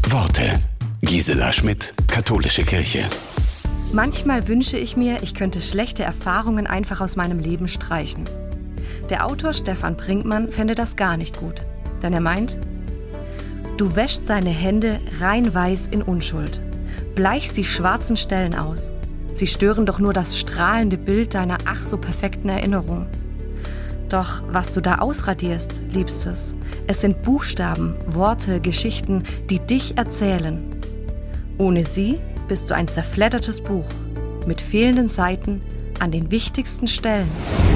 Worte. Gisela Schmidt, Katholische Kirche. Manchmal wünsche ich mir, ich könnte schlechte Erfahrungen einfach aus meinem Leben streichen. Der Autor Stefan Brinkmann fände das gar nicht gut, denn er meint: Du wäschst deine Hände rein weiß in Unschuld, bleichst die schwarzen Stellen aus. Sie stören doch nur das strahlende Bild deiner ach so perfekten Erinnerung. Doch was du da ausradierst, Liebstes, es sind Buchstaben, Worte, Geschichten, die dich erzählen. Ohne sie bist du ein zerfleddertes Buch mit fehlenden Seiten an den wichtigsten Stellen.